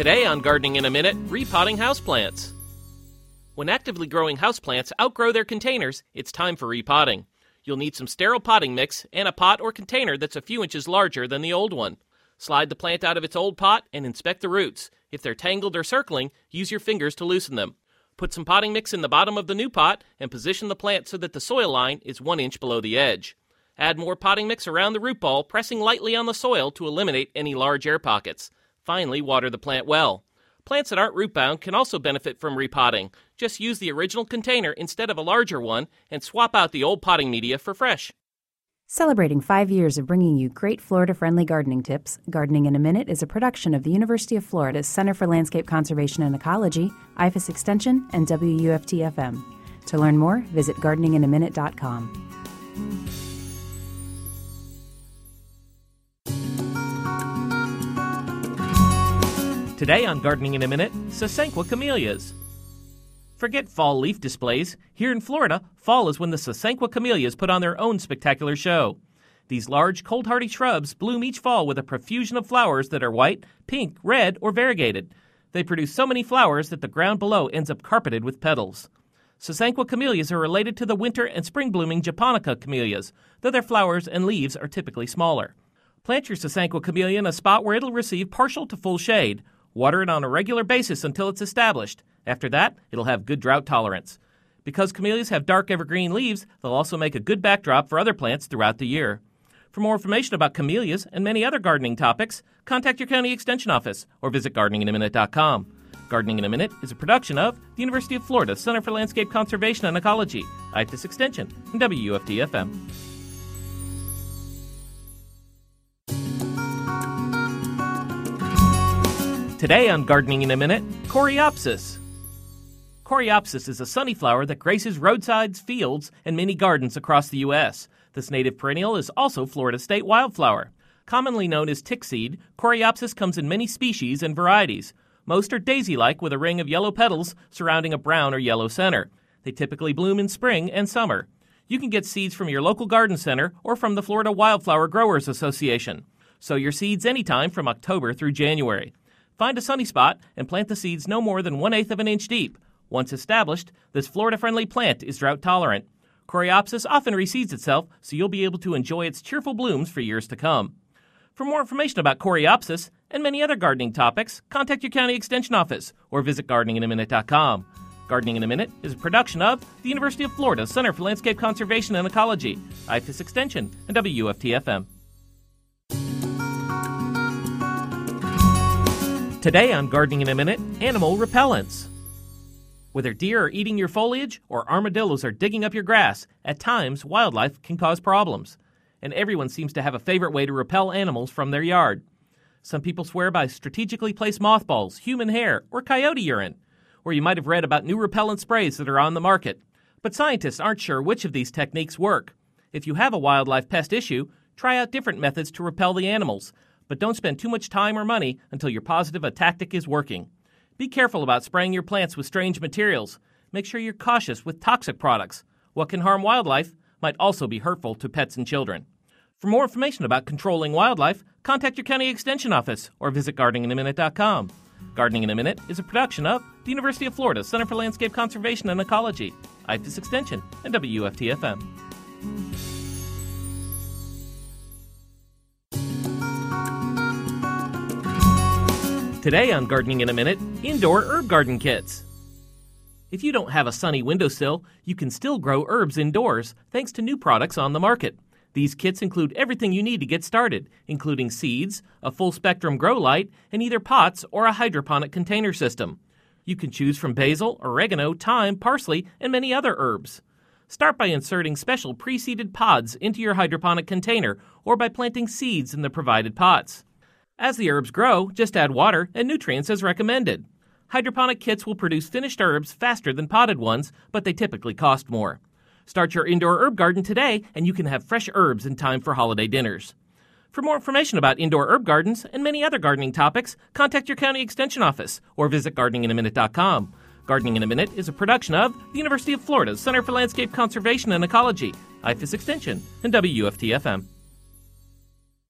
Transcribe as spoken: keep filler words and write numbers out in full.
Today on Gardening in a Minute, repotting houseplants. When actively growing houseplants outgrow their containers, it's time for repotting. You'll need some sterile potting mix and a pot or container that's a few inches larger than the old one. Slide the plant out of its old pot and inspect the roots. If they're tangled or circling, use your fingers to loosen them. Put some potting mix in the bottom of the new pot and position the plant so that the soil line is one inch below the edge. Add more potting mix around the root ball, pressing lightly on the soil to eliminate any large air pockets. Finally, water the plant well. Plants that aren't root-bound can also benefit from repotting. Just use the original container instead of a larger one and swap out the old potting media for fresh. Celebrating five years of bringing you great Florida-friendly gardening tips, Gardening in a Minute is a production of the University of Florida's Center for Landscape Conservation and Ecology, I F A S Extension, and W U F T F M. To learn more, visit gardening in a minute dot com. Today on Gardening in a Minute, Sasanqua camellias. Forget fall leaf displays. Here in Florida, fall is when the Sasanqua camellias put on their own spectacular show. These large, cold-hardy shrubs bloom each fall with a profusion of flowers that are white, pink, red, or variegated. They produce so many flowers that the ground below ends up carpeted with petals. Sasanqua camellias are related to the winter and spring-blooming japonica camellias, though their flowers and leaves are typically smaller. Plant your Sasanqua camellia in a spot where it'll receive partial to full shade. Water it on a regular basis until it's established. After that, it'll have good drought tolerance. Because camellias have dark evergreen leaves, they'll also make a good backdrop for other plants throughout the year. For more information about camellias and many other gardening topics, contact your county extension office or visit gardening in a minute dot com. Gardening in a Minute is a production of the University of Florida Center for Landscape Conservation and Ecology, I F A S Extension, and W U F T F M. Today on Gardening in a Minute, Coreopsis. Coreopsis is a sunnyflower that graces roadsides, fields, and mini gardens across the U S. This native perennial is also Florida's state wildflower. Commonly known as tickseed, Coreopsis comes in many species and varieties. Most are daisy-like with a ring of yellow petals surrounding a brown or yellow center. They typically bloom in spring and summer. You can get seeds from your local garden center or from the Florida Wildflower Growers Association. Sow your seeds anytime from October through January. Find a sunny spot and plant the seeds no more than one-eighth of an inch deep. Once established, this Florida-friendly plant is drought-tolerant. Coreopsis often reseeds itself, so you'll be able to enjoy its cheerful blooms for years to come. For more information about Coreopsis and many other gardening topics, contact your county extension office or visit gardening in a minute dot com. Gardening in a Minute is a production of the University of Florida Center for Landscape Conservation and Ecology, I F A S Extension, and W U F T F M. Today on Gardening in a Minute, animal repellents. Whether deer are eating your foliage or armadillos are digging up your grass, at times wildlife can cause problems. And everyone seems to have a favorite way to repel animals from their yard. Some people swear by strategically placed mothballs, human hair, or coyote urine. Or you might have read about new repellent sprays that are on the market. But scientists aren't sure which of these techniques work. If you have a wildlife pest issue, try out different methods to repel the animals. But don't spend too much time or money until you're positive a tactic is working. Be careful about spraying your plants with strange materials. Make sure you're cautious with toxic products. What can harm wildlife might also be hurtful to pets and children. For more information about controlling wildlife, contact your county extension office or visit gardening in a minute dot com. Gardening in a Minute is a production of the University of Florida Center for Landscape Conservation and Ecology, I F A S Extension, and W U F T F M. Today on Gardening in a Minute, indoor herb garden kits. If you don't have a sunny windowsill, you can still grow herbs indoors thanks to new products on the market. These kits include everything you need to get started, including seeds, a full-spectrum grow light, and either pots or a hydroponic container system. You can choose from basil, oregano, thyme, parsley, and many other herbs. Start by inserting special pre-seeded pods into your hydroponic container or by planting seeds in the provided pots. As the herbs grow, just add water and nutrients as recommended. Hydroponic kits will produce finished herbs faster than potted ones, but they typically cost more. Start your indoor herb garden today, and you can have fresh herbs in time for holiday dinners. For more information about indoor herb gardens and many other gardening topics, contact your county extension office or visit gardening in a minute dot com. Gardening in a Minute is a production of the University of Florida Center for Landscape Conservation and Ecology, I F A S Extension, and W U F T F M.